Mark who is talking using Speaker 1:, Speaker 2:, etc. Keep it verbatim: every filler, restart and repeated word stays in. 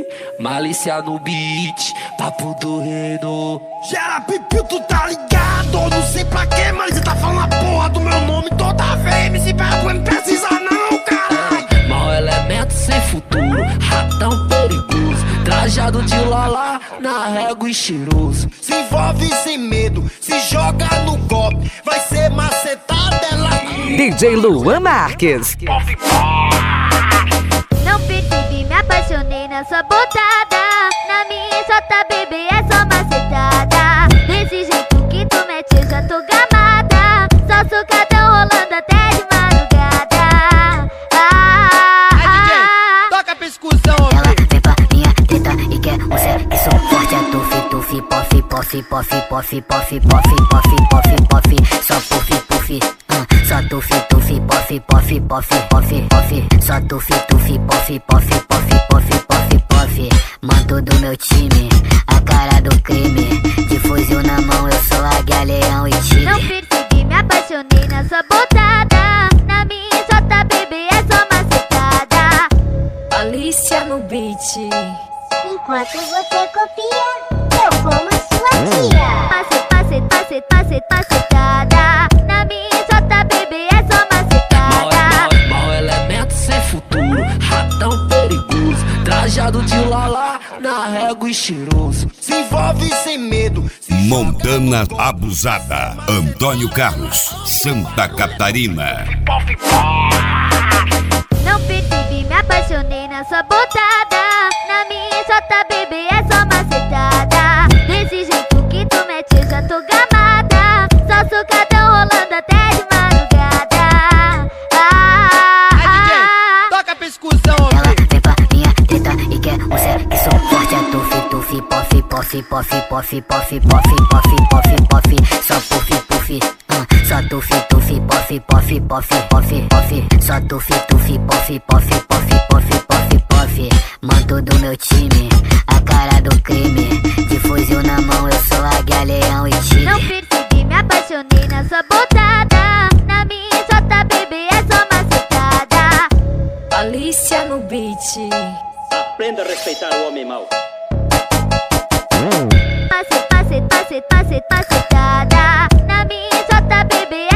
Speaker 1: Malícia no beat, papo do reino.
Speaker 2: Gera pipiu, tu tá ligado? Não sei pra que, mas você tá falando a porra do meu nome toda vez. M C Pego não precisa não, caralho.
Speaker 1: Mau elemento sem futuro, ratão perigoso, trajado de lala, na régua e cheiroso.
Speaker 2: Se envolve sem medo, se joga no golpe, vai ser macetada ela.
Speaker 3: D J Luan Marques.
Speaker 4: Não percebi, me apaixonei na sua botada. Na minha só tá bebê, é só macetada. Desse jeito que tu mete eu já tô gamada. Só sucadão rolando até de madrugada. Ah,
Speaker 2: Aí D J, toca pra excursão,
Speaker 5: ela vem pra minha teta e quer um sexo forte. É tufi, tufi, pofi, pofi, pofi, pofi, pofi, pofi, pofi, pofi, pofi. Só pufi, pufi, uh, só tufi, tufi, pofi, pofi, pofi, pofi, pofi. Só tufi, tufi, pofi, pofi, pofi, pofi, pofi, pofi. Manto do meu time, a cara do crime. De fuzil na mão, eu sou águia, leão e tigre.
Speaker 4: não percebi, me apaixonei na sua botada. Na minha só tá bebê, é só macetada.
Speaker 6: Malícia no beat.
Speaker 7: Enquanto você copia, eu como sua tia.
Speaker 4: Passe, passe, passe, passe, pacetada. Na minha só tá bebê, é só macetada.
Speaker 1: Mau elemento sem futuro, ratão perigoso, trajado de lala, na régua e cheiroso.
Speaker 2: se envolve sem medo. Se
Speaker 8: Montana Abusada. Antônio Carlos, Santa Catarina.
Speaker 4: Não percebi, me apaixonei na sua botada. Na minha só tá bebê, é só macetada. Desse jeito que tu mete eu já tô gamada. Só sucadão rolando até de madrugada. Ah,
Speaker 2: Aí D J,
Speaker 4: ah,
Speaker 2: toca pra excursão,
Speaker 5: Ela vem pra minha teta e quer um sexo forte. É tufi, tufi, pofi, pofi, pofi, pofi, pofi, pofi, pofi, pofi, pofi. Só pufi, pufi, uh, só tufi, tufi, pofi, pofi, pofi, pofi, pofi. Só tufi, tufi, pofi, pofi, pofi, pofi, pofi, pofi. Manto do meu time, a cara do crime. De fuzil na mão, eu sou águia, leão e tigre.
Speaker 4: não percebi, me apaixonei na sua botada. Na minha só tá bebê, é só macetada.
Speaker 6: Malícia no beat.
Speaker 9: Aprenda a respeitar o homem mau.
Speaker 4: Passe, passe, passe, passe, pacetada. Na minha só tá bebê,